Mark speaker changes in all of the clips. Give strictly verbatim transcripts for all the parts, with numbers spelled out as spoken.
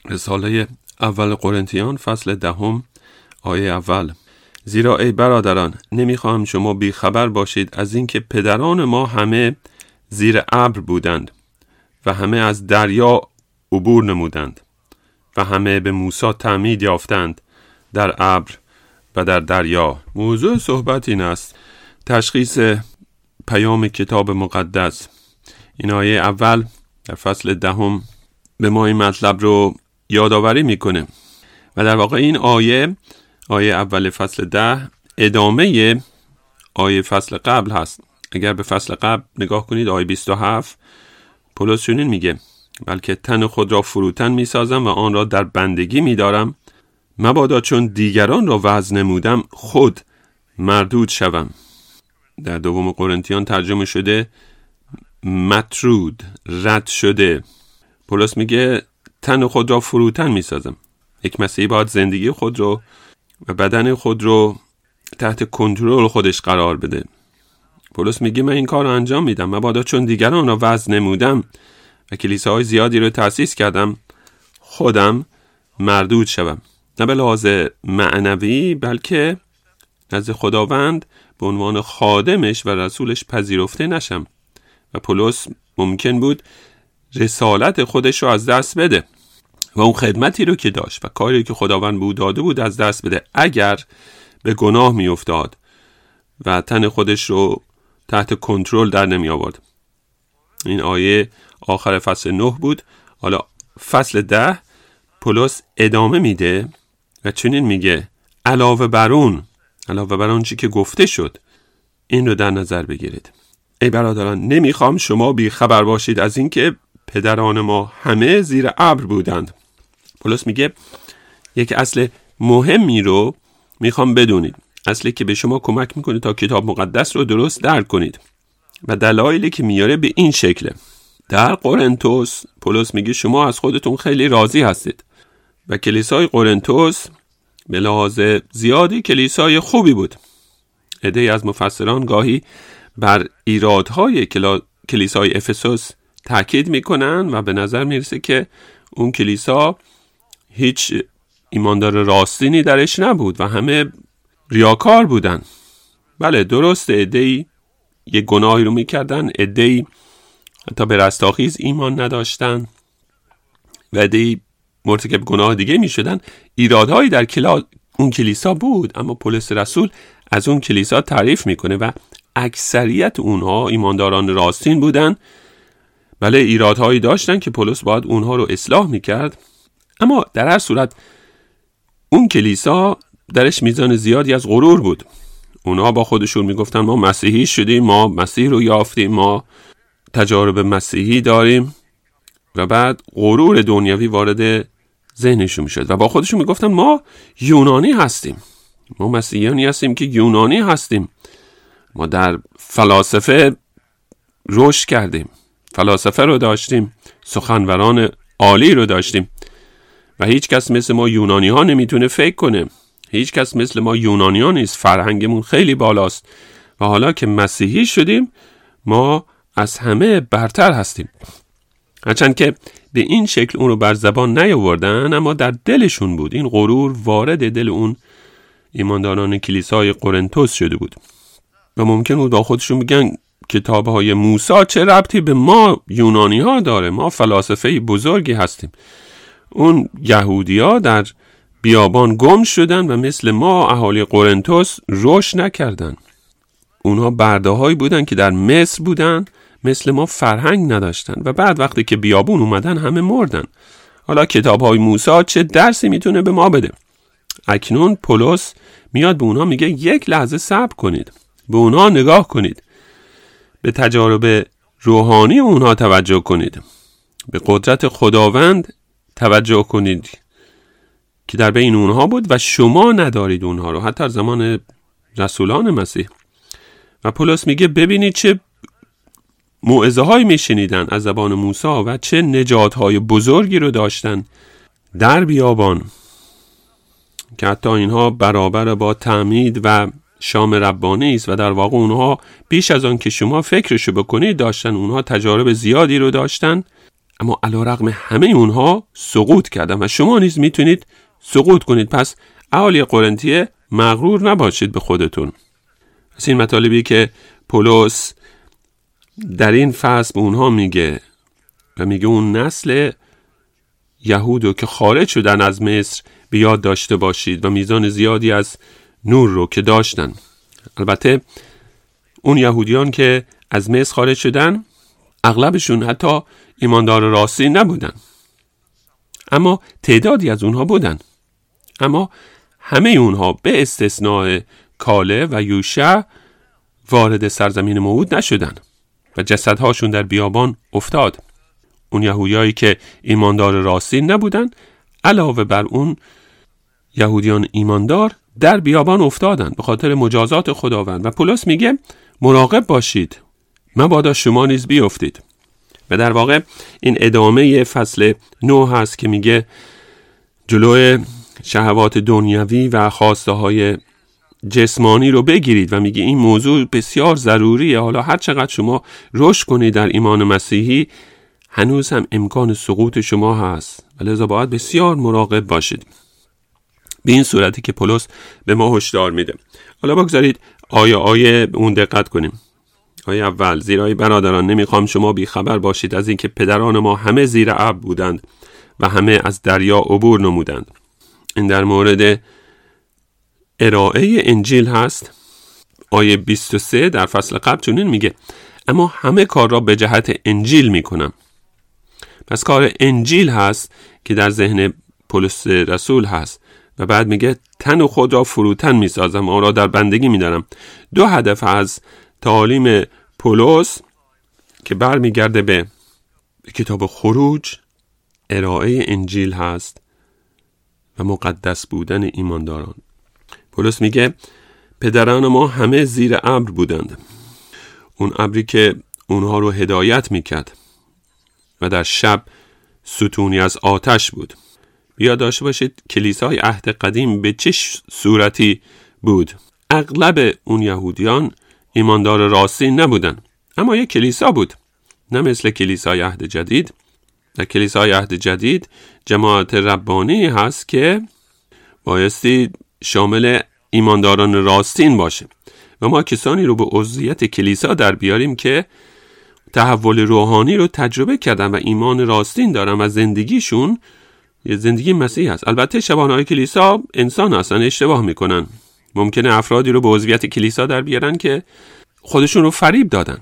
Speaker 1: رساله اول قرنتیان فصل دهم آیه اول. زیرا ای برادران نمیخواهم شما بی خبر باشید از اینکه پدران ما همه زیر ابر بودند و همه از دریا عبور نمودند و همه به موسی تعمید یافتند در ابر و در دریا. موضوع صحبت این است: تشخیص پیام کتاب مقدس. این آیه اول در فصل دهم به ما این مطلب رو یادآوری میکنه و در واقع این آیه آیه اول فصل ده ادامه آیه فصل قبل هست. اگر به فصل قبل نگاه کنید آیه بیست و هفت، پولس چنین میگه: بلکه تن خود را فروتن میسازم و آن را در بندگی میدارم، مبادا چون دیگران را وعظ نمودم خود مردود شوم. در دوم قرنتیان ترجمه شده مطرود، رد شده. پولس میگه تن خود را فروتن میسازم. یک مسیحی باید زندگی خود رو و بدن خود رو تحت کنترل خودش قرار بده. پولس میگه من این کار رو انجام میدم مبادا چون دیگران را وعظ نمودم و کلیساهای زیادی رو تأسیس کردم خودم مردود شوم. نه به لحاظ معنوی بلکه نزد خداوند به عنوان خادمش و رسولش پذیرفته نشم. و پولس ممکن بود رسالت خودش رو از دست بده و اون خدمتی رو که داشت و کاری که خداوند به او داده بود از دست بده اگر به گناه می افتاد و تن خودش رو تحت کنترل در نمی آورد. این آیه آخر فصل نه بود. حالا فصل ده پولس ادامه میده و چنین میگه: علاوه بر اون علاوه بر اون چی که گفته شد این رو در نظر بگیرید. ای برادران نمیخوام شما بی خبر باشید از اینکه پدران ما همه زیر ابر بودند. پولس میگه یک اصل مهمی رو میخوام بدونید، اصلی که به شما کمک میکنه تا کتاب مقدس رو درست درک کنید و دلایلی که میاره به این شکله. در قرنتوس پولس میگه شما از خودتون خیلی راضی هستید و کلیسای قرنتوس به لحاظ زیادی کلیسای خوبی بود. عده‌ای از مفسران گاهی بر ایرادهای کلا... کلیسای افسوس تاکید میکنن و به نظر میرسه که اون کلیسا هیچ ایماندار راستینی درش نبود و همه ریاکار بودن. بله درسته، عده‌ای یک گناهی رو میکردن، عده‌ای حتی به رستاخیز ایمان نداشتن و عده‌ای مرتکب گناه دیگه میشدن. ایرادهایی در کلا... اون کلیسا بود، اما پولس رسول از اون کلیسا تعریف میکنه و اکثریت اونها ایمانداران راستین بودن. بله ایرادهایی داشتن که پولس باید اونها رو اصلاح میکرد، اما در هر صورت اون کلیسا درش میزان زیادی از غرور بود. اونها با خودشون میگفتن ما مسیحی شدیم، ما مسیح رو یافتیم، ما تجارب مسیحی داریم و بعد غرور دنیوی وارد ذهنشون میشد و با خودشون میگفتن ما یونانی هستیم، ما مسیحیانی هستیم که یونانی هستیم، ما در فلاسفه رشد کردیم، فلاسفه رو داشتیم، سخنوران عالی رو داشتیم و هیچ کس مثل ما یونانی ها نمیتونه فکر کنه، هیچ کس مثل ما یونانی ها نیست، فرهنگمون خیلی بالاست و حالا که مسیحی شدیم ما از همه برتر هستیم. هرچند که به این شکل اون رو بر زبان نیاوردن، اما در دلشون بود. این غرور وارد دل اون ایمانداران کلیسای قرنتوس شده بود و ممکن بود با خودشون بگن کتاب‌های موسی چه ربطی به ما یونانی ها داره، ما فلاسفه بزرگی هستیم. اون یهودی ها در بیابان گم شدن و مثل ما اهالی قرنتوس رشد نکردن. اونها برده هایی بودن که در مصر بودن، مثل ما فرهنگ نداشتن و بعد وقتی که بیابون اومدن همه مردن. حالا کتاب‌های موسی چه درسی میتونه به ما بده؟ اکنون پولس میاد به اونها میگه یک لحظه صبر کنید، به اونها نگاه کنید، به تجارب روحانی اونها توجه کنید، به قدرت خداوند توجه کنید که در بین اونها بود و شما ندارید اونها رو، حتی زمان رسولان مسیح. و پولس میگه ببینید چه موعظه هایی میشنیدن از زبان موسی و چه نجات های بزرگی رو داشتن در بیابان که حتی اینها برابر با تعمید و شام ربانی است و در واقع اونها بیش از آن که شما فکرشو بکنید داشتن، اونها تجارب زیادی رو داشتن اما علیرغم همه اونها سقوط کردن و شما نیز میتونید سقوط کنید. پس اهالی قرنتیه مغرور نباشید به خودتون. از این مطالبی که پولس در این فصل به اونها میگه و میگه اون نسل یهودو که خارج شدن از مصر بیاد داشته باشید و میزان زیادی از نور رو که داشتن. البته اون یهودیان که از مصر خارج شدن اغلبشون حتی ایماندار راستی نبودن، اما تعدادی از اونها بودن. اما همه اونها به استثناء کاله و یوشع وارد سرزمین موعود نشدن و جسدهاشون در بیابان افتاد. اون یهودیایی که ایماندار راستی نبودن علاوه بر اون یهودیان ایماندار در بیابان افتادن به خاطر مجازات خداوند. و پولس میگه مراقب باشید مبادا شما نیز بیفتید. و در واقع این ادامه فصل نه هست که میگه جلوی شهوات دنیوی و خواسته های جسمانی رو بگیرید و میگه این موضوع بسیار ضروریه. حالا هر چقدر شما رشد کنید در ایمان مسیحی هنوز هم امکان سقوط شما هست و لذا باید بسیار مراقب باشید. به این صورتی که پولس به ما هشدار میده. حالا بگذارید آیه آیه اون دقت کنیم. آیه اول: زیرا ای برادران نمیخوام شما بی خبر باشید از اینکه پدران ما همه زیر ابر بودند و همه از دریا عبور نمودند. این در مورد ارائه انجیل هست. آیه بیست و سه در فصل قبل چنین میگه اما همه کار را به جهت انجیل میکنم. پس کار انجیل هست که در ذهن پولس رسول هست و بعد میگه تن و خود را فروتن میسازم، آن را در بندگی میدارم. دو هدف از تعالیم پولس که برمیگرده به کتاب خروج ارائه انجیل هست و مقدس بودن ایمانداران. پولس میگه پدران ما همه زیر ابر بودند، اون ابری که اونها رو هدایت میکرد و در شب ستونی از آتش بود. بیا داشته باشید کلیسای عهد قدیم به چه صورتی بود. اغلب اون یهودیان ایماندار راستی نبودن، اما یک کلیسا بود، نه مثل کلیسای عهد جدید. در کلیسای عهد جدید جماعت ربانی هست که بایستی شامل ایمانداران راستین باشه و ما کسانی رو به عضویت کلیسا در بیاریم که تحول روحانی رو تجربه کردن و ایمان راستین دارن و زندگیشون یه زندگی مسیح هست. البته شبانه‌های کلیسا انسان هستن، اشتباه میکنن. ممکنه افرادی رو به عضویت کلیسا در بیارن که خودشون رو فریب دادن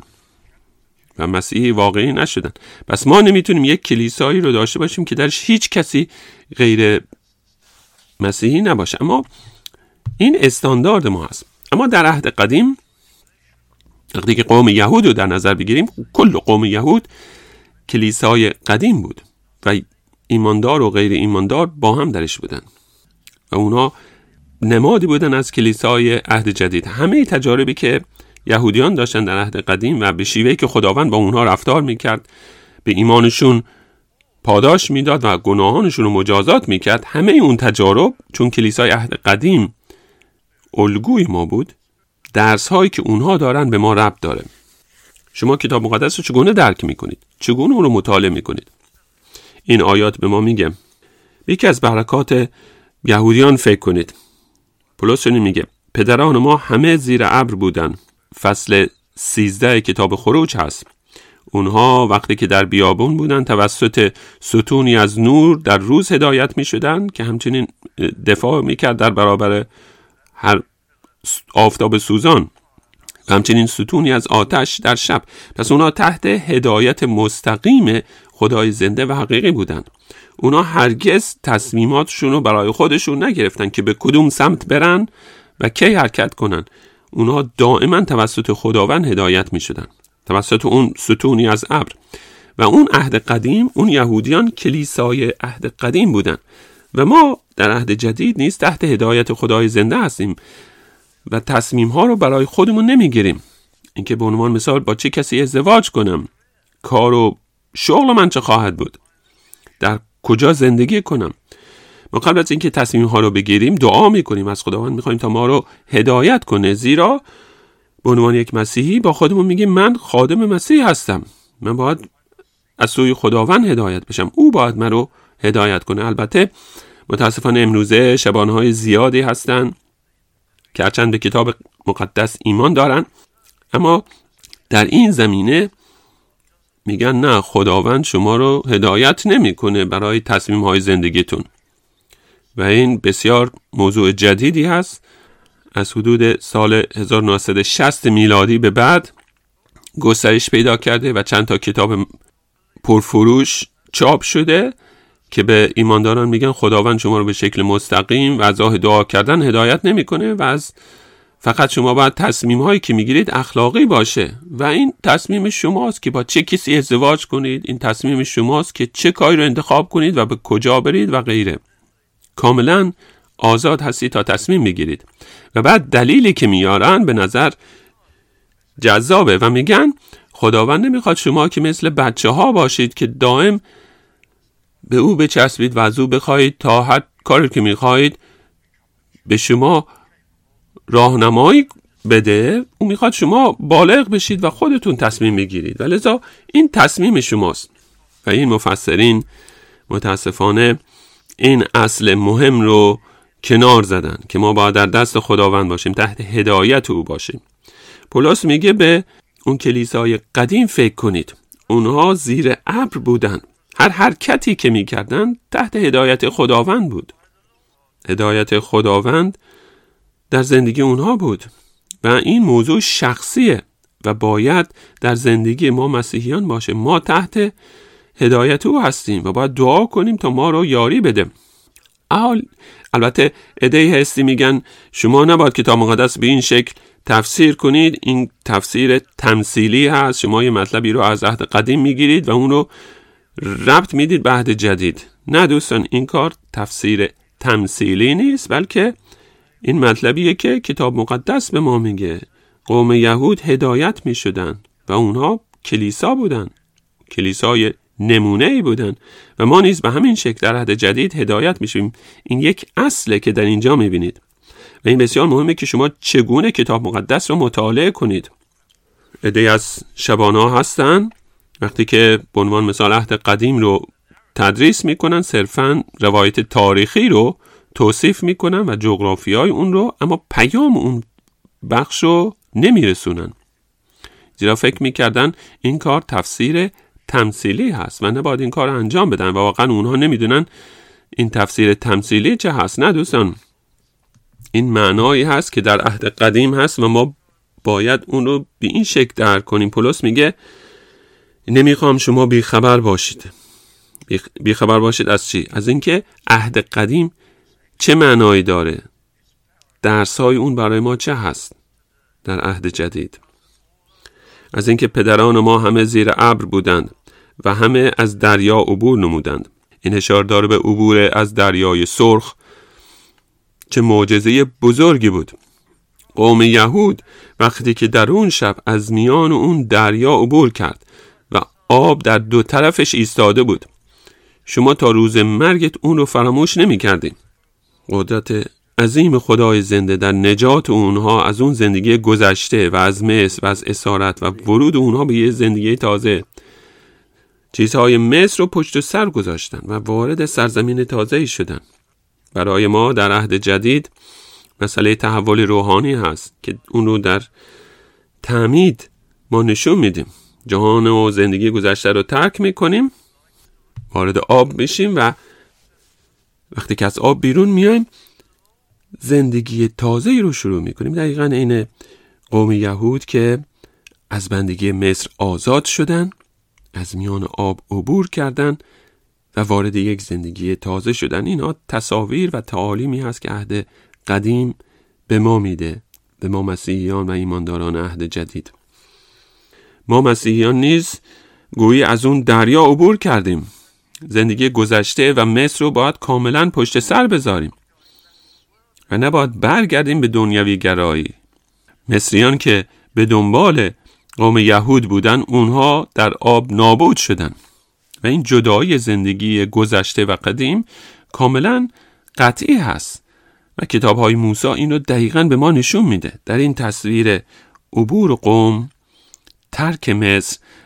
Speaker 1: و مسیحی واقعی نشدن. پس ما نمیتونیم یک کلیسایی رو داشته باشیم که درش هیچ کسی غیر مسیحی نباشه. اما این استاندارد ما هست. اما در عهد قدیم وقتی که قوم یهود رو در نظر بگیریم، کل قوم یهود کلیسای قدیم بود و ایماندار و غیر ایماندار با هم درش بودن و اونا نمادی بودن از کلیسای عهد جدید. همه تجاربی که یهودیان داشتن در عهد قدیم و به شیوهی که خداوند با اونها رفتار میکرد، به ایمانشون پاداش میداد و گناهانشون رو مجازات میکرد، همه اون تجارب چون کلیسای عهد قدیم الگوی ما بود، درس هایی که اونها دارن به ما ربط داره. شما کتاب مقدس رو چگونه درک میکنید؟ چگونه اون رو مطالعه میکنید؟ این آیات به ما میگه یکی از برکات یهودیان فکر کنید. پولس چنین میگه پدران ما همه زیر ابر بودن. فصل سیزده کتاب خروج هست. اونها وقتی که در بیابون بودن توسط ستونی از نور در روز هدایت میشدن که همچنین دفاع میکرد در برابر هر آفتاب سوزان، همچنین ستونی از آتش در شب. پس اونا تحت هدایت مستقیم خدای زنده و حقیقی بودن. اونا هرگز تصمیماتشون رو برای خودشون نگرفتن که به کدوم سمت برن و کی حرکت کنن. اونا دائما توسط خداوند هدایت می شدن، توسط اون ستونی از ابر. و اون عهد قدیم، اون یهودیان کلیسای عهد قدیم بودن و ما در عهد جدید نیست تحت هدایت خدای زنده هستیم و تصمیم ها رو برای خودمون نمی گیریم. اینکه به عنوان مثال با چه کسی ازدواج کنم، کار و شغل من چه خواهد بود، در کجا زندگی کنم. ما قبل از اینکه تصمیم ها رو بگیریم دعا میکنیم، از خداوند میخوایم تا ما رو هدایت کنه، زیرا به عنوان یک مسیحی با خودمون میگیم من خادم مسیح هستم، من باید از سوی خداوند هدایت بشم، او باید من رو هدایت کنه. البته متاسفانه امروزه شبانهای زیادی هستن که هرچند به کتاب مقدس ایمان دارن، اما در این زمینه میگن نه، خداوند شما رو هدایت نمیکنه برای تصمیم های زندگیتون. و این بسیار موضوع جدیدی هست. از حدود سال هزار و نهصد و شصت میلادی به بعد گسترش پیدا کرده و چند تا کتاب پرفروش چاپ شده که به ایمانداران میگن خداوند شما رو به شکل مستقیم و از راه دعا کردن هدایت نمیکنه و از فقط شما باید تصمیم هایی که میگیرید اخلاقی باشه و این تصمیم شماست که با چه کسی ازدواج کنید، این تصمیم شماست که چه کاری رو انتخاب کنید و به کجا برید و غیره. کاملا آزاد هستی تا تصمیم بگیرید. و بعد دلیلی که میارن به نظر جذابه و میگن خداوند نمیخواد شما که مثل بچه ها باشید که دائم به او بچسبید و از او بخواید تا هر کاری که میخواید به شما راهنمایی بده. او میخواد شما بالغ بشید و خودتون تصمیم بگیرید و لذا این تصمیم شماست. و این مفسرین متاسفانه این اصل مهم رو کنار زدن که ما باید در دست خداوند باشیم، تحت هدایت او باشیم. پولس میگه به اون کلیسای قدیم فکر کنید. اونها زیر ابر بودن، هر حرکتی که میکردن تحت هدایت خداوند بود. هدایت خداوند در زندگی اونها بود و این موضوع شخصیه و باید در زندگی ما مسیحیان باشه. ما تحت هدایت او هستیم و باید دعا کنیم تا ما رو یاری بده. احال البته عده‌ای هستی میگن شما نباید کتاب مقدس به این شکل تفسیر کنید، این تفسیر تمثیلی هست، شما یه مطلبی رو از عهد قدیم میگیرید و اون رو ربط میدید به عهد جدید. نه دوستان، این کار تفسیر تمثیلی نیست، بلکه این مطلبیه که کتاب مقدس به ما میگه. قوم یهود هدایت میشدن و اونها کلیسا بودن، کلیسای نمونه‌ای بودن و ما نیز به همین شکل در عهد جدید هدایت میشیم. این یک اصله که در اینجا میبینید و این بسیار مهمه که شما چگونه کتاب مقدس رو مطالعه کنید. عده‌ای از شبان‌ها هستن وقتی که به عنوان مثال عهد قدیم رو تدریس میکنن صرفاً روایت تاریخی رو توصیف میکنن و جغرافیای اون رو، اما پیام اون بخش رو نمیرسونن، زیرا فکر میکردن این کار تفسیر تمثیلی هست و نباید این کار رو انجام بدن و واقعا اونها نمیدونن این تفسیر تمثیلی چه هست. نه دوستان، این معنایی هست که در عهد قدیم هست و ما باید اون رو به این شکل درک کنیم. پولس میگه نمیخوام شما بیخبر باشید. بیخبر باشید از چی؟ از اینکه عهد قدیم چه معنایی داره، درس‌های اون برای ما چه هست در عهد جدید. از اینکه پدران ما همه زیر ابر بودند و همه از دریا عبور نمودند. این اشاره داره به عبور از دریای سرخ. چه معجزه بزرگی بود. قوم یهود وقتی که در اون شب از میان اون دریا عبور کرد و آب در دو طرفش ایستاده بود، شما تا روز مرگت اون رو فراموش نمی کردیم. قدرت عظیم خدای زنده در نجات اونها از اون زندگی گذشته و از مصر و از اسارت و ورود اونها به یه زندگی تازه. چیزهای مصر رو پشت سر گذاشتن و وارد سرزمین تازه‌ای شدن. برای ما در عهد جدید مسئله تحول روحانی هست که اون رو در تعمید ما نشون میدیم. جهان و زندگی گذشته رو ترک میکنیم، وارد آب میشیم و وقتی که از آب بیرون میایم زندگی تازه‌ای رو شروع میکنیم. دقیقاً این قوم یهود که از بندگی مصر آزاد شدن، از میان آب عبور کردن و وارد یک زندگی تازه شدن. اینها تصاویر و تعالیمی هست که عهد قدیم به ما میده، به ما مسیحیان و ایمانداران عهد جدید. ما مسیحیان نیز گویی از اون دریا عبور کردیم. زندگی گذشته و مصر رو باید کاملا پشت سر بذاریم و نباید برگردیم به دنیوی گرایی. مصریان که به دنبال قوم یهود بودن، اونها در آب نابود شدن و این جدایی زندگی گذشته و قدیم کاملا قطعی هست و کتاب‌های موسی این رو دقیقاً به ما نشون میده. در این تصویر عبور قوم، ترک مصر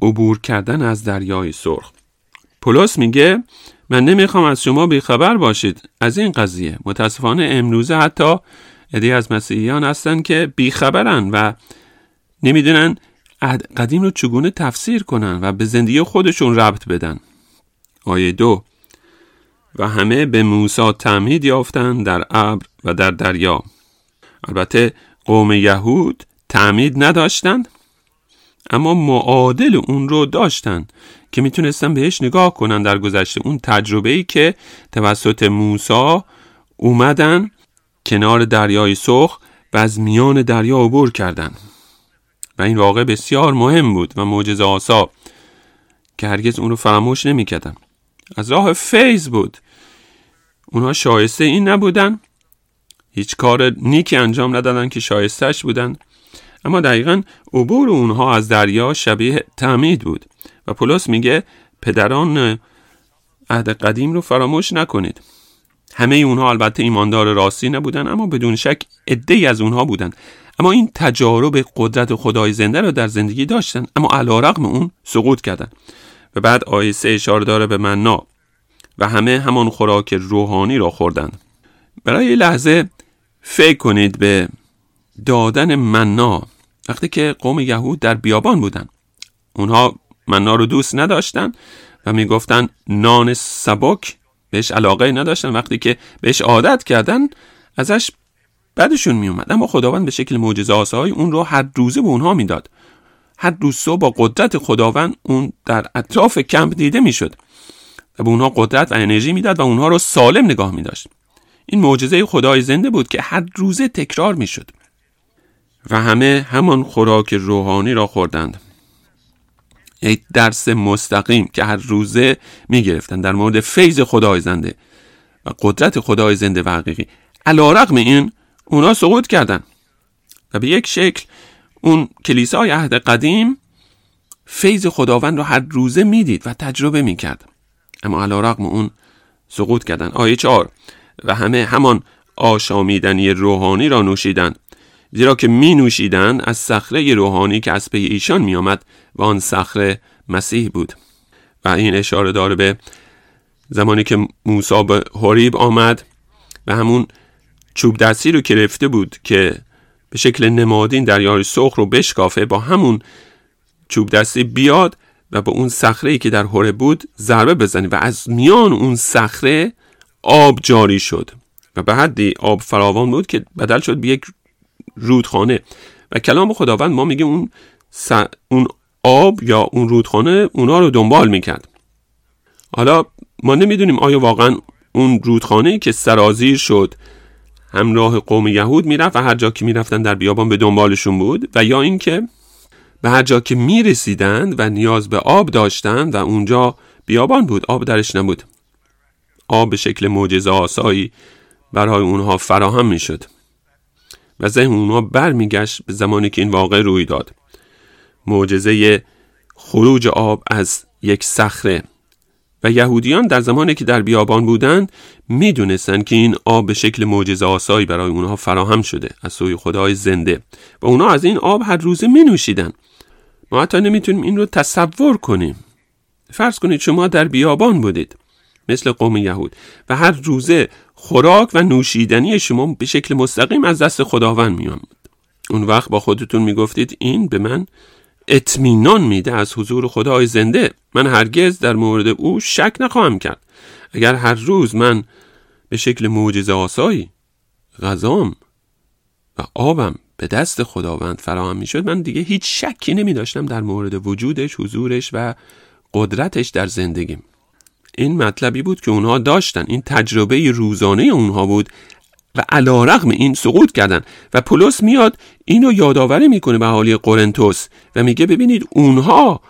Speaker 1: عبور کردن از دریای سرخ. پولس میگه من نمیخوام از شما بیخبر باشید از این قضیه. متاسفانه امروزه حتی عده‌ای از مسیحیان هستن که بیخبرن و نمیدونن عهد قدیم رو چگونه تفسیر کنن و به زندگی خودشون ربط بدن. آیه دو: و همه به موسی تعمید یافتند در ابر و در دریا. البته قوم یهود تعمید نداشتند، اما معادل اون رو داشتن که میتونستن بهش نگاه کنن در گذشته. اون تجربه‌ای که توسط موسی اومدن کنار دریای سرخ و از میان دریا عبور کردن و این واقع بسیار مهم بود و معجزه آسا که هرگز اون رو فراموش نمی کردن. از راه فیض بود. اونها شایسته این نبودن، هیچ کار نیکی انجام ندادن که شایستش بودن، اما دقیقاً عبور اونها از دریا شبیه تعمید بود. و پولس میگه پدران عهد قدیم رو فراموش نکنید. همه اونها البته ایماندار راستی نبودن، اما بدون شک عده‌ای از اونها بودن، اما این تجارب قدرت خدای زنده رو در زندگی داشتن، اما علیرغم اون سقوط کردن. و بعد آیه سه اشاره داره به منا و همه همان خوراک روحانی را خوردند. برای یه لحظه فکر کنید به دادن منا وقتی که قوم یهود در بیابان بودن. اونها منا رو دوست نداشتن و میگفتن نان سبک، بهش علاقه نداشتن. وقتی که بهش عادت کردن ازش بعدشون میومد، اما خداوند به شکل معجزه آسایی اون رو هر روزه به اونها میداد. هر روز صبح با قدرت خداوند اون در اطراف کمپ دیده میشد و به اونها قدرت و انرژی میداد و اونها رو سالم نگاه میداشت. این معجزه خدای زنده بود که هر روزه تکرار میشد. و همه همان خوراک روحانی را خوردند. یک درس مستقیم که هر روزه میگرفتن در مورد فیض خدای زنده و قدرت خدای زنده و حقیقی. علیرغم این اونا سقوط کردن و به یک شکل اون کلیسای عهد قدیم فیض خداوند رو هر روزه میدید و تجربه میکرد، اما علیرغم اون سقوط کردن. آیه چهار: و همه همان آشامیدنی روحانی را نوشیدند، زیرا که می نوشیدند از صخره روحانی که از پی ایشان می آمد و آن صخره مسیح بود. و این اشاره داره به زمانی که موسی به حریب آمد و همون چوب دستی رو که رفته بود که به شکل نمادین دریای سرخ رو بشکافه، با همون چوب دستی بیاد و با اون صخره‌ای که در حرب بود ضربه بزنه و از میان اون صخره آب جاری شد و به حدی آب فراوان بود که بدل شد به یک رودخانه. و کلام خداوند ما میگه اون س... اون آب یا اون رودخانه اونا رو دنبال میکرد. حالا ما نمیدونیم آیا واقعا اون رودخانه‌ای که سرازیر شد همراه قوم یهود میرفت و هر جا که میرفتن در بیابان به دنبالشون بود، و یا اینکه به هر جا که میرسیدند و نیاز به آب داشتند و اونجا بیابان بود، آب درش نبود. آب به شکل معجزه آسایی برای اونها فراهم میشد و ذهن اونها برمیگشت به زمانی که این واقع روی داد. معجزه خروج آب از یک صخره. و یهودیان در زمانی که در بیابان بودند میدونستن که این آب به شکل معجزه آسایی برای اونها فراهم شده از سوی خدای زنده و اونها از این آب هر روزه می نوشیدن. ما حتی نمیتونیم این رو تصور کنیم. فرض کنید شما در بیابان بودید مثل قوم یهود و هر روزه خوراک و نوشیدنی شما به شکل مستقیم از دست خداوند می آمد. اون وقت با خودتون می گفتید این به من اطمینان میده از حضور خدای زنده، من هرگز در مورد او شک نخواهم کرد. اگر هر روز من به شکل معجزه آسایی غذام و آبم به دست خداوند فراهم میشد، من دیگه هیچ شکی نمی داشتم در مورد وجودش، حضورش و قدرتش در زندگیم. این مطلبی بود که اونها داشتن، این تجربه روزانه اونها بود و علیرغم این سقوط کردن. و پولس میاد اینو یادآوری میکنه به اهالی قرنتوس و میگه ببینید اونها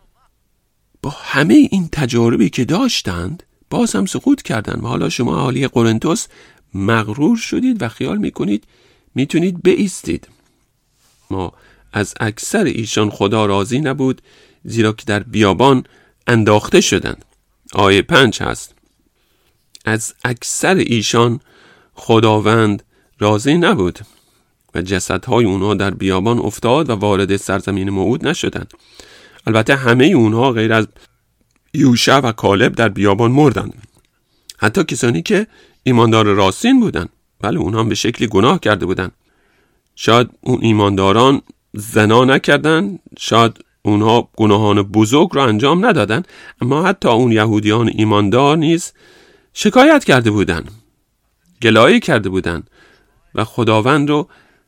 Speaker 1: با همه این تجاربی که داشتند باز هم سقوط کردن و حالا شما اهالی قرنتوس مغرور شدید و خیال میکنید میتونید بایستید. ما از اکثر ایشان خدا راضی نبود، زیرا که در بیابان انداخته شدند. آیه پنج هست: از اکثر ایشان خداوند راضی نبود و جسدهای اونها در بیابان افتاد و وارد سرزمین موعود نشدند. البته همه اونها غیر از یوشع و کالب در بیابان مردند. حتی کسانی که ایماندار راستین بودند. بله، اونها به شکلی گناه کرده بودند. شاید اون ایمانداران زنا نکردند، شاید اونها گناهان بزرگ رو انجام ندادن، اما حتی اون یهودیان ایماندار نیز شکایت کرده بودن، گلایه کرده بودن و خداوند رو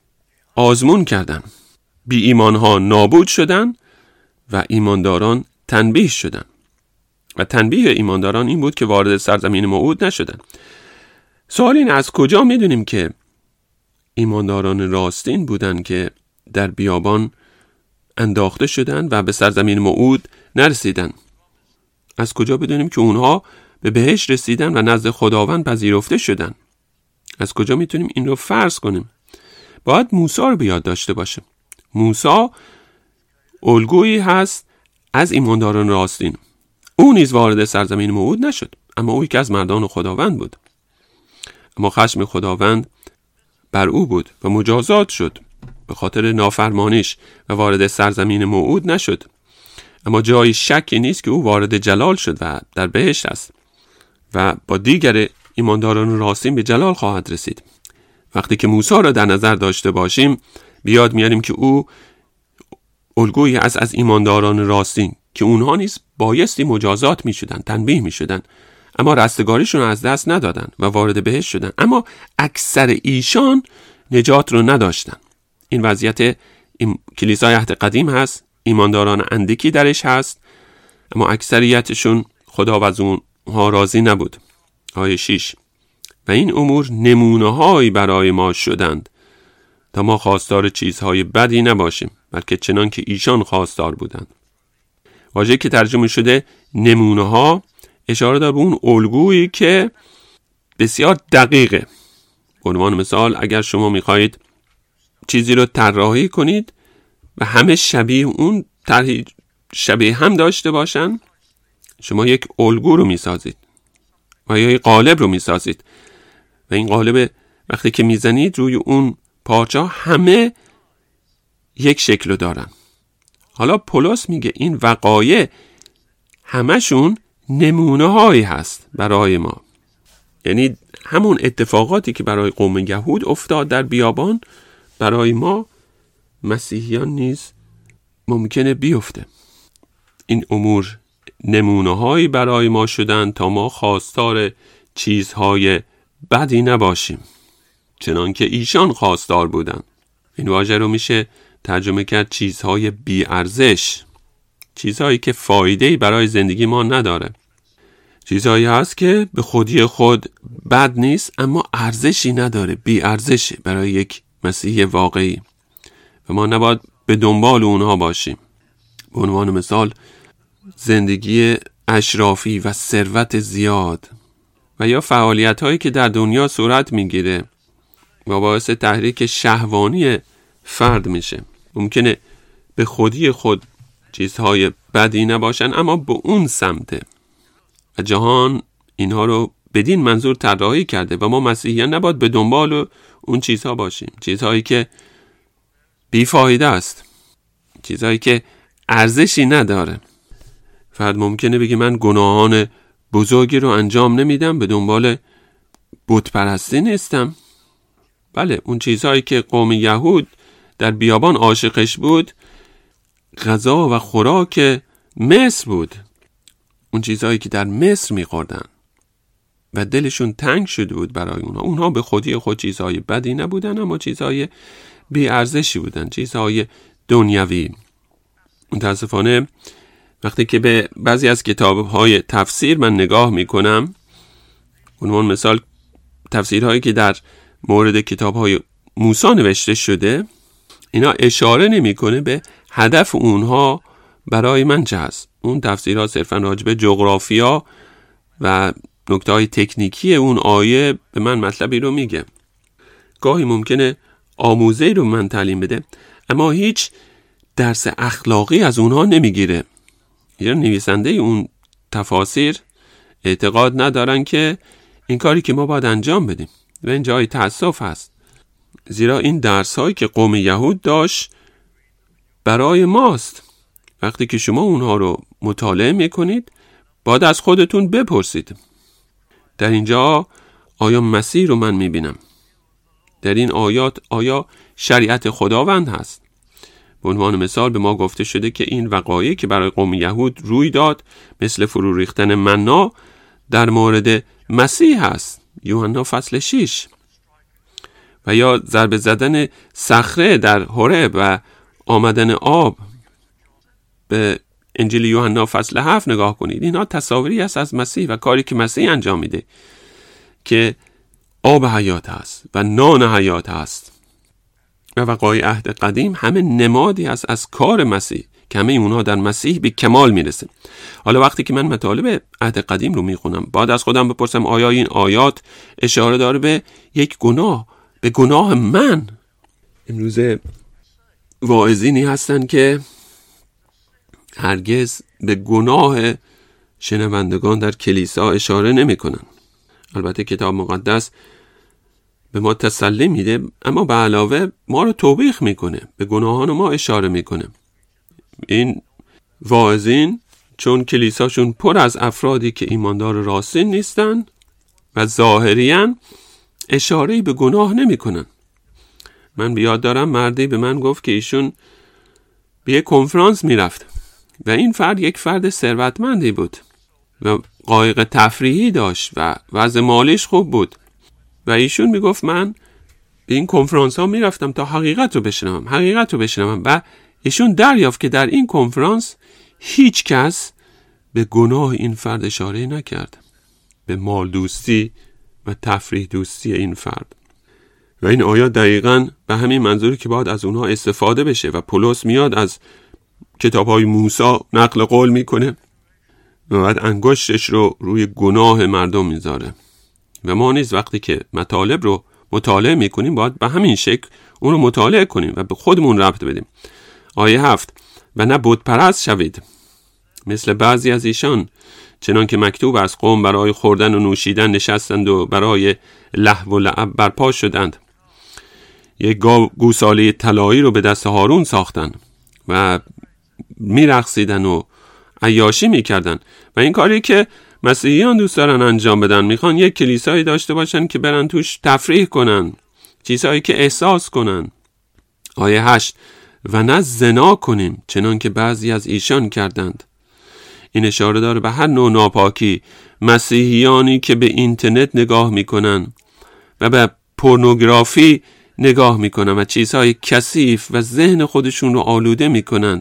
Speaker 1: آزمون کردن. بی ایمانها نابود شدن و ایمانداران تنبیه شدن و تنبیه ایمانداران این بود که وارد سرزمین موعود نشدن. سوال این، از کجا میدونیم که ایمانداران راستین بودن که در بیابان انداخته شدن و به سرزمین موعود نرسیدن؟ از کجا بدونیم که اونها به بهشت رسیدن و نزد خداوند پذیرفته شدن؟ از کجا میتونیم این رو فرض کنیم؟ باید موسی رو به یاد داشته باشه. موسی الگویی هست از ایمانداران راستین. او نیز وارد سرزمین موعود نشد، اما او یکی از مردان خداوند بود. اما خشم خداوند بر او بود و مجازات شد به خاطر نافرمانیش و وارد سرزمین موعود نشد. اما جای شکی نیست که او وارد جلال شد و در بهشت است و با دیگر ایمانداران راستین به جلال خواهد رسید. وقتی که موسی را در نظر داشته باشیم، بیاد میاریم که او الگویی از از ایمانداران راستین که اونها نیز بایستی مجازات میشدن، تنبیه میشدن، اما رستگاریشون از دست ندادن و وارد بهشت شدن. اما اکثر ایشان نجات رو نداشتن. این وضعیت این کلیسای عهد قدیم هست، ایمانداران اندکی درش هست، اما اکثریتشون خدا از اونها راضی نبود. آیه شش: و این امور نمونه هایی برای ما شدند تا ما خواستار چیزهای بدی نباشیم، بلکه چنان که ایشان خواستار بودند. واژه‌ای که ترجمه شده نمونه ها اشاره داره به اون الگویی که بسیار دقیقه. به عنوان مثال، اگر شما میخواهید چیزی رو طراحی کنید و همه شبیه اون طرح شبیه هم داشته باشن، شما یک الگو رو میسازید و یا یک قالب رو میسازید و این قالب وقتی که میزنید روی اون پارچه همه یک شکل رو دارن. حالا پولس میگه این وقایع همشون نمونه هایی هست برای ما. یعنی همون اتفاقاتی که برای قوم یهود افتاد در بیابان، برای ما مسیحیان نیز ممکنه بیفته. این امور نمونه هایی برای ما شدن تا ما خواستار چیزهای بدی نباشیم، چنان که ایشان خواستار بودن. این واژه رو میشه ترجمه کرد چیزهای بی ارزش، چیزهایی که فایده‌ای برای زندگی ما نداره. چیزهایی هست که به خودی خود بد نیست اما ارزشی نداره، بی ارزشه برای یک مسیحی واقعی و ما نباید به دنبال اونها باشیم. به عنوان مثال، زندگی اشرافی و ثروت زیاد و یا فعالیت هایی که در دنیا صورت میگیره و باعث تحریک شهوانی فرد میشه. ممکنه به خودی خود چیزهای بدی نباشن اما به اون سمته و جهان اینها رو بدین منظور طراحی کرده و ما مسیحیان نباید به دنبال اون چیزها باشیم، چیزهایی که بیفایده است، چیزهایی که ارزشی نداره. فرد ممکنه بگه من گناهان بزرگی رو انجام نمیدم، به دنبال بت پرستی نیستم. بله، اون چیزهایی که قوم یهود در بیابان عاشقش بود غذا و خوراک مصر بود، اون چیزهایی که در مصر می‌خوردن و دلشون تنگ شده بود برای اونها. اونها به خودی خود چیزهای بدی نبودن اما چیزهای بی ارزشی بودن، چیزهای دنیوی. متاسفانه وقتی که به بعضی از کتاب‌های تفسیر من نگاه می‌کنم، عنوان مثال تفسیرهایی که در مورد کتاب‌های موسی نوشته شده، اینا اشاره نمی‌کنه به هدف اونها برای من چه هست. اون تفسیرها صرفاً راجع به جغرافیا و نکته‌های تکنیکی اون آیه به من مطلبی رو میگه. گاهی ممکنه آموزه‌ای رو من تعلیم بده اما هیچ درس اخلاقی از اونها نمیگیره. یا نویسنده اون تفاسیر اعتقاد ندارن که این کاری که ما باید انجام بدیم و این جای تأسف هست، زیرا این درس هایی که قوم یهود داشت برای ماست وقتی که شما اونها رو مطالعه میکنید باید از خودتون بپرسید در اینجا آیا مسیح رو من میبینم؟ در این آیات آیا شریعت خداوند هست؟ به عنوان مثال به ما گفته شده که این وقایعی که برای قوم یهود روی داد مثل فرو ریختن منا در مورد مسیح هست. یوحنا فصل شش. و یا ضربه زدن صخره در هورب و آمدن آب به انجیل یوحنا فصل هفت نگاه کنید. اینها تصاویری است از مسیح و کاری که مسیح انجام میده که آب حیات هست و نان حیات هست. و وقایع عهد قدیم همه نمادی است از کار مسیح که همه اونها در مسیح به کمال میرسه. حالا وقتی که من مطالب عهد قدیم رو میخونم باید از خودم بپرسم آیا این آیات اشاره داره به یک گناه، به گناه من؟ امروز واعظینی هستن که هرگز به گناه شنوندگان در کلیسا اشاره نمی کنن. البته کتاب مقدس به ما تسلی میده اما به علاوه ما رو توبیخ میکنه، به گناهان ما اشاره میکنه. این واعظین چون کلیساشون پر از افرادی که ایماندار راستین نیستن و ظاهریاً اشاره‌ای به گناه نمیکنن. من بیاد دارم مردی به من گفت که ایشون به یک کنفرانس میرفت و این فرد یک فرد ثروتمندی بود و قایق تفریحی داشت و وضع مالیش خوب بود و ایشون میگفت من به این کنفرانس ها میرفتم تا حقیقت رو بشنوم حقیقت رو بشنوم و ایشون دریافت که در این کنفرانس هیچ کس به گناه این فرد اشاره نکرد، به مال دوستی و تفریح دوستی این فرد. و این آیات دقیقاً به همین منظوری که باید از اونها استفاده بشه و پولس میاد از کتاب‌های موسی نقل قول میکنه و بعد انگشتش رو روی گناه مردم میذاره. و ما نیز وقتی که مطالب رو مطالعه میکنیم باید به همین شکل اون رو مطالعه کنیم و به خودمون ربط بدیم. آیه هفت: و نه بت پرست شوید مثل بعضی از ایشان، چنان که مکتوب از قوم برای خوردن و نوشیدن نشستند و برای لهو و لعب برپا شدند. یک گوساله طلایی رو به دست هارون ساختن و میرقصیدن و عیاشی میکردن و این کاری که مسیحیان دوست دارن انجام بدن. میخوان یک کلیسایی داشته باشن که برن توش تفریح کنن، چیزهایی که احساس کنن. آیه هشت: و نه زنا کنیم چنان که بعضی از ایشان کردند. این اشاره داره به هر نوع ناپاکی. مسیحیانی که به اینترنت نگاه میکنن و به پورنوگرافی نگاه میکنن و چیزهای کثیف و ذهن خودشون رو آلوده میکنن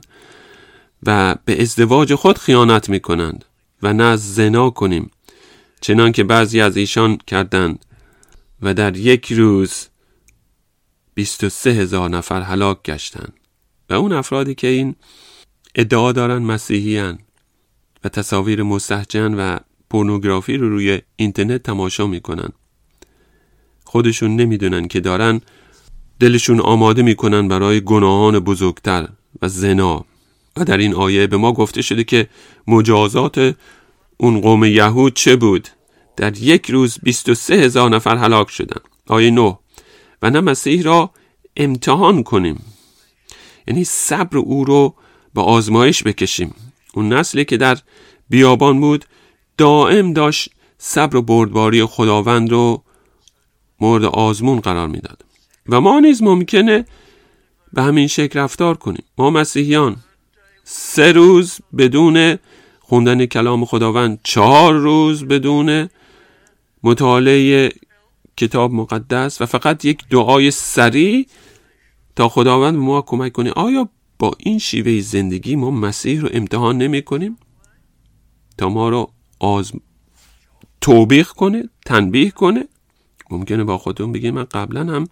Speaker 1: و به ازدواج خود خیانت میکنند. و نه زنا کنیم چنان که بعضی از ایشان کردند و در یک روز بیست و سه هزار نفر هلاک گشتند. و اون افرادی که این ادعا دارن مسیحیان و تصاویر مستهجن و پورنوگرافی رو روی اینترنت تماشا میکنن، خودشون نمیدونن که دارن دلشون آماده میکنن برای گناهان بزرگتر و زنا. و در این آیه به ما گفته شده که مجازات اون قوم یهود چه بود؟ در یک روز بیست و سه هزار نفر هلاک شدن. آیه نه: و نه مسیح را امتحان کنیم، یعنی صبر او رو به آزمایش بکشیم. اون نسلی که در بیابان بود دائم داشت صبر و بردباری خداوند رو مورد آزمون قرار میداد و ما نیز ممکنه به همین شکل رفتار کنیم. ما مسیحیان سه روز بدون خوندن کلام خداوند، چهار روز بدون مطالعه کتاب مقدس و فقط یک دعای سریع تا خداوند به ما کمک کنه. آیا با این شیوه زندگی ما مسیح رو امتحان نمی کنیم تا ما رو آزم توبیخ کنه، تنبیه کنه؟ ممکنه با خودتون بگید من قبلا هم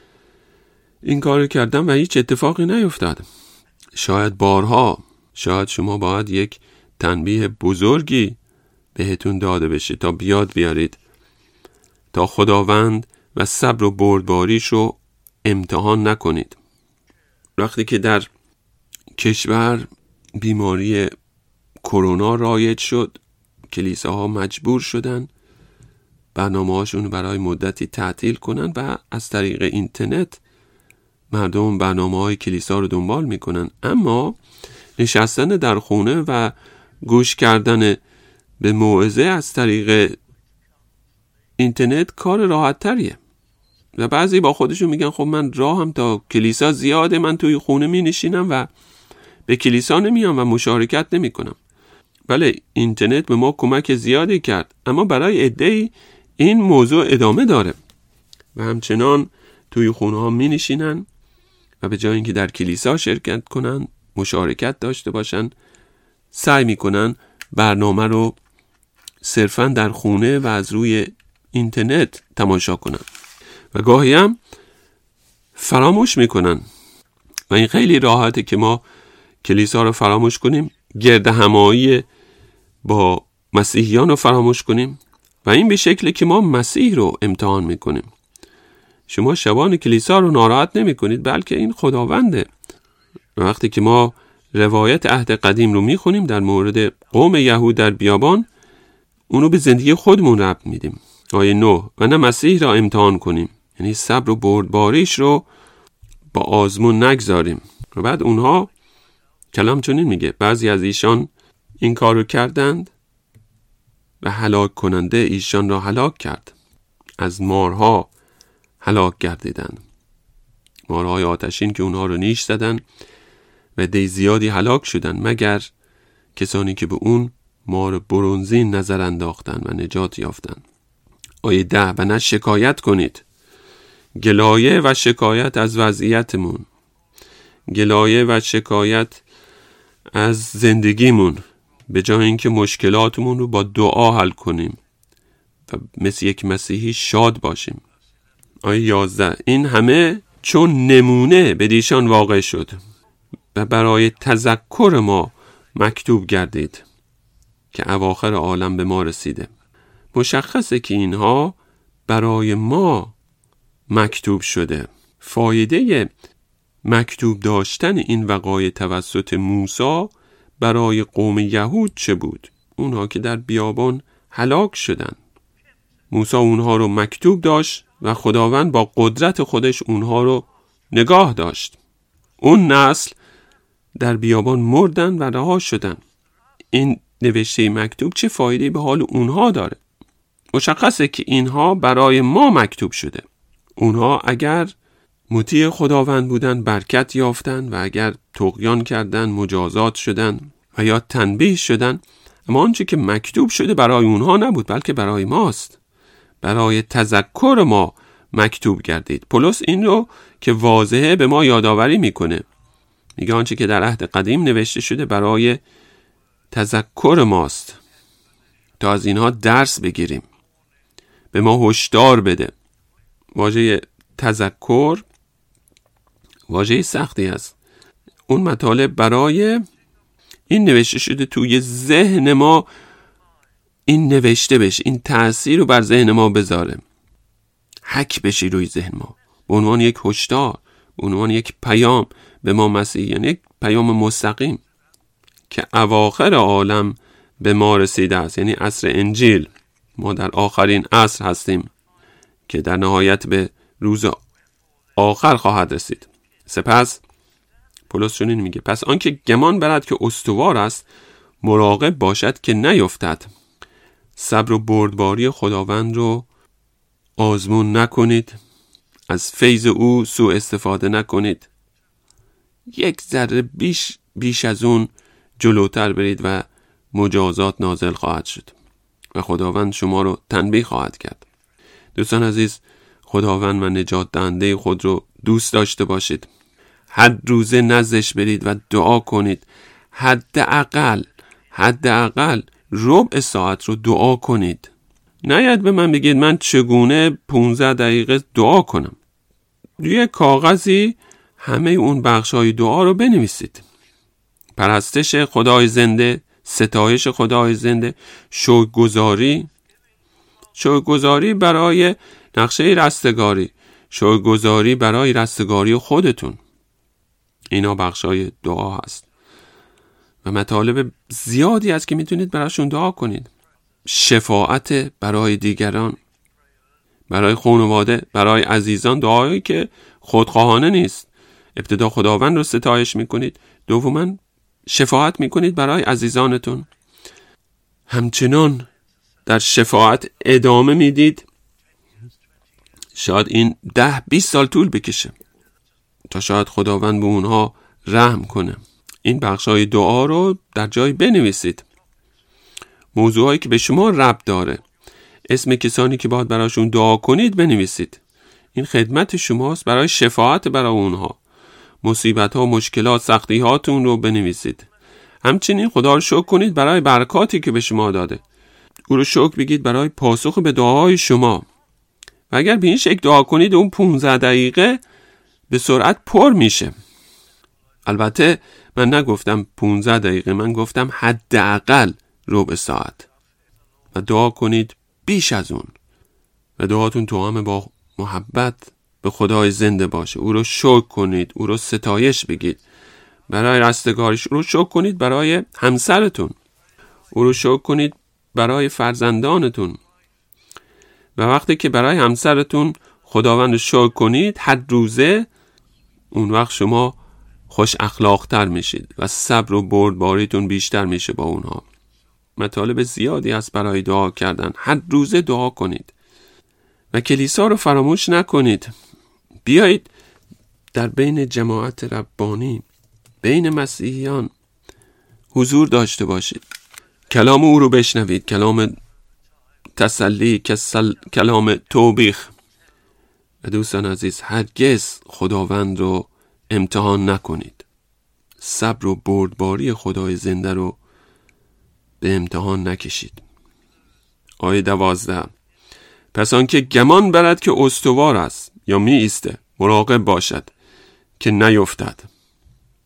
Speaker 1: این کار کردم و هیچ اتفاقی نیفتاد. شاید بارها، شاید شما باید یک تنبیه بزرگی بهتون داده بشه تا بیاد بیارید تا خداوند و صبر و بردباریش رو امتحان نکنید. وقتی که در کشور بیماری کرونا رایج شد، کلیساها مجبور شدن برنامه هاشون برای مدتی تعطیل کنن و از طریق اینترنت مردم برنامه های کلیسا رو دنبال میکنن. اما نشستن در خونه و گوش کردن به موعظه از طریق اینترنت کار راحت تریه. و بعضی با خودشون میگن خب من راهم تا کلیسا زیاده، من توی خونه می نشینم و به کلیسا نمیام و مشارکت نمی کنم. بله، اینترنت به ما کمک زیادی کرد، اما برای عده‌ای این موضوع ادامه داره و همچنان توی خونه ها می نشینن و به جای اینکه در کلیسا شرکت کنن، مشارکت داشته باشن، سعی می کنن برنامه رو صرفاً در خونه و از روی اینترنت تماشا کنن و گاهی هم فراموش میکنن. و این خیلی راحته که ما کلیسا رو فراموش کنیم، گرد همایی با مسیحیان رو فراموش کنیم و این به شکلی که ما مسیح رو امتحان میکنیم. شما شبان کلیسا رو ناراحت نمی کنید، بلکه این خداونده. و وقتی که ما روایت عهد قدیم رو میخونیم در مورد قوم یهود در بیابان، اونو به زندگی خودمون ربط میدیم. آیه نه، و نه مسیح را امتحان کنیم، یعنی صبر و بردباریش رو با آزمون نگذاریم. و بعد اونها کلام چنین میگه، بعضی از ایشان این کار رو کردند و هلاک کننده ایشان را هلاک کرد. از مارها هلاک گردیدند، مارهای آتشین که اونها رو نیش زدن و دی زیادی هلاک شدن، مگر کسانی که به اون مار برنزین نظر انداختن و نجات یافتن. آیه ده، و نه شکایت کنید. گلایه و شکایت از وضعیتمون، گلایه و شکایت از زندگیمون، به جای اینکه مشکلاتمون رو با دعا حل کنیم و مثل یک مسیحی شاد باشیم. آیه یازده، این همه چون نمونه به دیشان واقع شد و برای تذکر ما مکتوب گردید که اواخر عالم به ما رسیده. مشخصه که اینها برای ما مکتوب شده. فایده مکتوب داشتن این وقایع توسط موسی برای قوم یهود چه بود؟ اونها که در بیابان هلاک شدن. موسی اونها رو مکتوب داشت و خداوند با قدرت خودش اونها رو نگاه داشت. اون نسل در بیابان مردن و رها شدن. این نوشته مکتوب چه فایده به حال اونها داره؟ مشخصه که اینها برای ما مکتوب شده. اونها اگر مطیع خداوند بودن برکت یافتن و اگر طغیان کردن مجازات شدن و یا تنبیه شدن. اما آنچه که مکتوب شده برای اونها نبود، بلکه برای ماست. برای تذکر ما مکتوب گردید. پولس این رو که واضحه به ما یادآوری میکنه. میگه آنچه که در عهد قدیم نوشته شده برای تذکر ماست، تا از اینها درس بگیریم، به ما هشدار بده. واژه تذکر واژه سختی است. اون مطالب برای این نوشته شده توی ذهن ما، این نوشته بشه، این تأثیر رو بر ذهن ما بذاره، حک بشه روی ذهن ما، به عنوان یک هشدار، به عنوان یک پیام به ما مسیحیان، یک پیام مستقیم که اواخر عالم به ما رسیده است. یعنی عصر انجیل، ما در آخرین عصر هستیم که در نهایت به روز آخر خواهد رسید. سپس پولس چنین میگه، پس آنکه گمان برد که استوار است مراقب باشد که نیفتد. صبر و بردباری خداوند رو آزمون نکنید، از فیض او سوء استفاده نکنید. یک ذره بیش بیش از اون جلوتر برید و مجازات نازل خواهد شد و خداوند شما رو تنبیه خواهد کرد. دوستان عزیز، خداوند و نجات دهنده خود رو دوست داشته باشید. هر روزه نزدش برید و دعا کنید. حداقل حداقل ربع ساعت رو دعا کنید. نیاید به من بگید من چگونه پانزده دقیقه دعا کنم. روی کاغذی همه اون بخشای دعا رو بنویسید. پرستش خدای زنده، ستایش خدای زنده، شکرگزاری، شکرگزاری برای نقشه رستگاری، شکرگزاری برای رستگاری خودتون. اینا بخشای دعا هست و مطالب زیادی هست که میتونید براشون دعا کنید. شفاعت برای دیگران، برای خانواده، برای عزیزان، دعایی که خودخواهانه نیست. ابتدا خداوند رو ستایش میکنید، دوما شفاعت میکنید برای عزیزانتون، همچنان در شفاعت ادامه میدید. شاید این ده بیست سال طول بکشه تا شاید خداوند به اونها رحم کنه. این بخشای دعا رو در جای بنویسید، موضوعایی که به شما ربط داره، اسم کسانی که باید براشون دعا کنید بنویسید. این خدمت شماست برای شفاعت برای اونها. مصیبت ها، مشکلات، سختی هاتون رو بنویسید. همچنین خدا رو شکر کنید برای برکاتی که به شما داده. او رو شکر بگید برای پاسخ به دعاهای شما. و اگر به این شکل دعا کنید اون پانزده دقیقه به سرعت پر میشه. البته من نگفتم پانزده دقیقه، من گفتم حداقل ربع ساعت. و دعا کنید بیش از اون. و دعاتون تو هم با محبت به خدای زنده باشه. او رو شکر کنید، او رو ستایش بگید برای رستگاریش. او رو شکر کنید برای همسرتون، او رو شکر کنید برای فرزندانتون. و وقتی که برای همسرتون خداوند رو شکر کنید هر روزه، اون وقت شما خوش اخلاق‌تر میشید و صبر و بردباریتون بیشتر میشه با اونها. مطالب زیادی هست برای دعا کردن. هر روزه دعا کنید و کلیسا رو فراموش نکنید. بیایید در بین جماعت ربانی، بین مسیحیان حضور داشته باشید. کلام او رو بشنوید، کلام تسلی، کسل... کلام توبیخ. و دوستان عزیز، هرگز خداوند رو امتحان نکنید. صبر و بردباری خدای زنده رو به امتحان نکشید. آیه دوازده: پس آنکه گمان برد که استوار است یا می ایسته، مراقب باشد که نیفتد.